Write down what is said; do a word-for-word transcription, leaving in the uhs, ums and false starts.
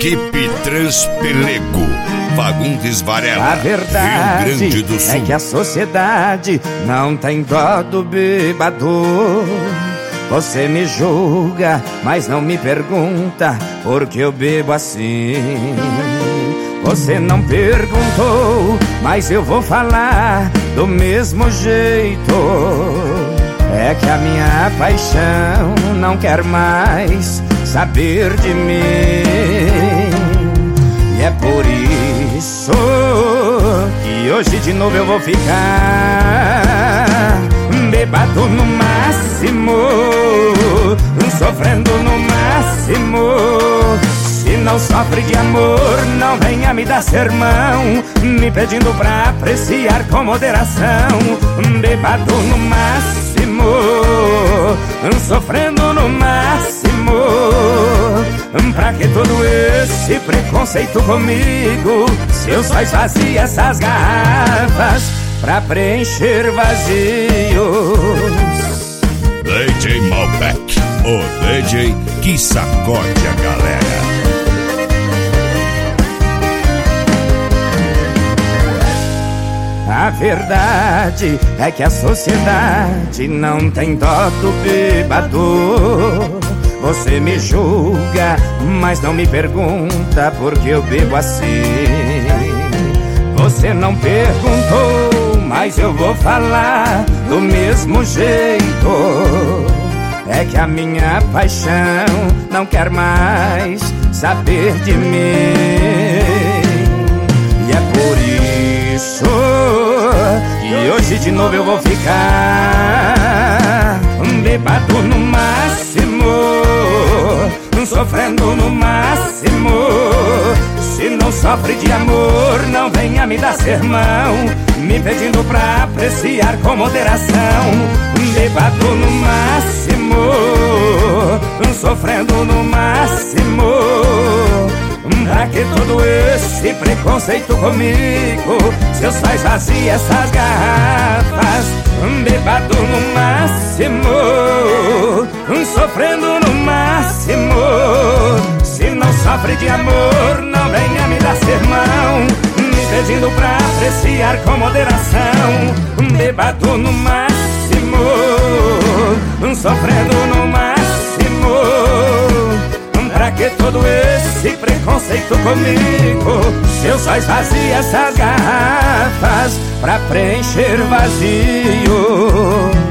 Equipe Transpelego, Fagundes Varela, a verdade Rio Grande do Sul. É que a sociedade não tem dó do bêbado. Você me julga, mas não me pergunta por que eu bebo assim. Você não perguntou, mas eu vou falar do mesmo jeito. É que a minha paixão não quer mais saber de mim. E é por isso que hoje de novo eu vou ficar bêbado no máximo, sofrendo no máximo. Se não sofre de amor, não venha me dar sermão, me pedindo pra apreciar com moderação. Bêbado no máximo, sofrendo no máximo. Pra que todo esse preconceito comigo, se eu só esvazio essas garrafas pra preencher vazios? D J Malbec, o D J que sacode a galera. A verdade é que a sociedade não tem dó do bêbado. Você me julga, mas não me pergunta por que eu bebo assim. Você não perguntou, mas eu vou falar do mesmo jeito. É que a minha paixão não quer mais saber de mim. E é por isso que hoje de novo eu vou ficar bêbado no máximo, sofrendo no máximo. Se não sofre de amor, não venha me dar sermão, me pedindo pra apreciar com moderação. Bêbado no máximo, sofrendo no máximo. Pra que todo esse preconceito comigo, se eu só esvazio essas garrafas? Bêbado no máximo, sofrendo no máximo. Se não sofre de amor, não venha me dar sermão, me pedindo pra apreciar com moderação. Bêbado no máximo, sofrendo no máximo. Pra que todo esse preconceito comigo, se eu só esvazio essas garrafas pra preencher vazio?